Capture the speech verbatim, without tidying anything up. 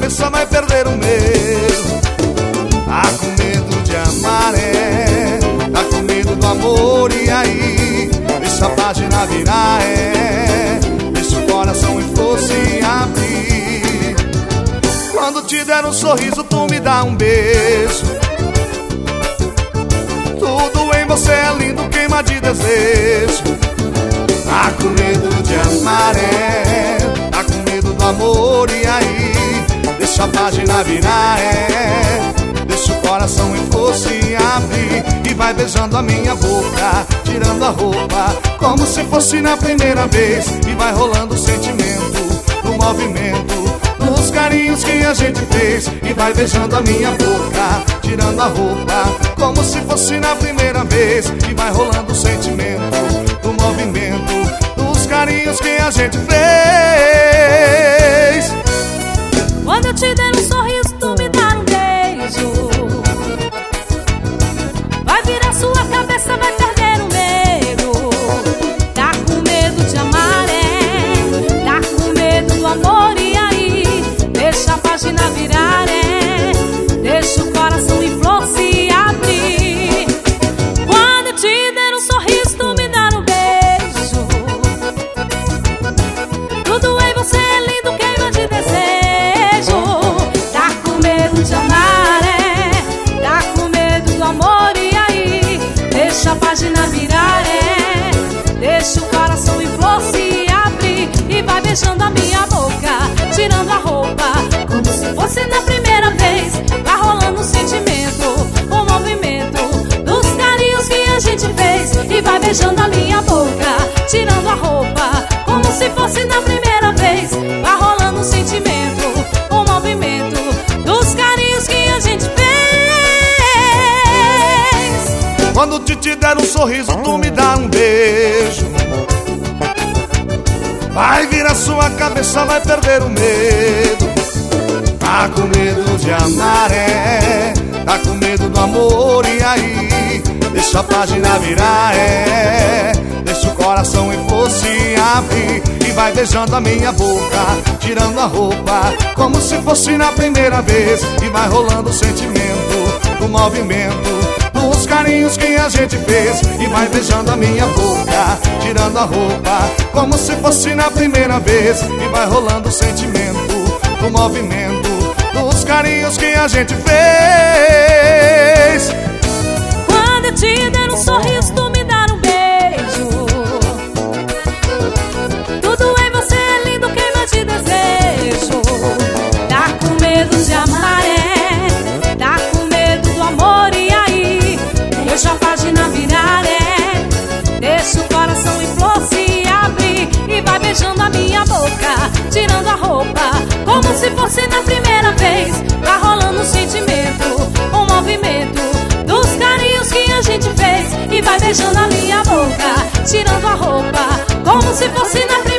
cabeça vai perder o medo. Tá com medo de amar, é, tá com medo do amor, e aí? Deixa a página virar, é, deixa o coração em flor se abrir. Quando te der um sorriso, tu me dá um beijo. Tudo em você é lindo, queima de desejo. Tá com medo de amar, é, tá com medo do amor, e aí? Deixa a página virar, é, deixa o coração em flor se abrir. E vai beijando a minha boca, tirando a roupa, como se fosse na primeira vez. E vai rolando o sentimento, o movimento, os carinhos que a gente fez. E vai beijando a minha boca, tirando a roupa, como se fosse na primeira vez. E vai rolando o sentimento, o movimento, os carinhos que a gente fez. Quando eu te der um sorriso, tu me dá um beijo. Vai virar sua cabeça, vai perder o medo. Tá com medo de amar, é, tá com medo do amor, e aí? Deixa a página virar, é, deixa o coração em flor se abrir. Quando eu te der um sorriso, tu me dá um beijo. Tudo em você é lindo, queima de desejo. Tá com medo de amar, é, tá com medo do amor, e aí? Deixa a página virar, é, deixa o coração em flor se abrir. E vai beijando a minha boca, tirando a roupa, como se fosse na primeira vez. Vai rolando o sentimento, o movimento, dos carinhos que a gente fez. E vai beijando a minha boca, tirando a roupa, como se fosse na primeira vez. Vai rolando o sentimento, o movimento, dos carinhos que a gente fez. Quando te, te der um sorriso, tu me dá um beijo. Vai virar sua cabeça, vai perder o medo. Tá com medo de amar, é, tá com medo do amor, e aí? Deixa a página virar, é, deixa o coração em flor se abrir. E vai beijando a minha boca, tirando a roupa, como se fosse na primeira vez. E vai rolando o sentimento, o movimento, os carinhos que a gente fez. E vai beijando a minha boca, tirando a roupa, como se fosse na primeira vez. E vai rolando o sentimento, o movimento, os carinhos que a gente fez. Quando eu te der um sorriso, tu me dá um beijo. Tudo em você é lindo, queima de desejo. Tá com medo de amar, é, tá com medo do amor, e aí? Deixa a página virar, é, deixa o coração em flor se abrir. E vai beijando a minha boca, tirando a roupa, como se fosse na primeira vez. Vai rolando o sentimento, o movimento, dos carinhos que a gente fez. E vai beijando a minha boca, tirando a roupa, como se fosse na primeira vez.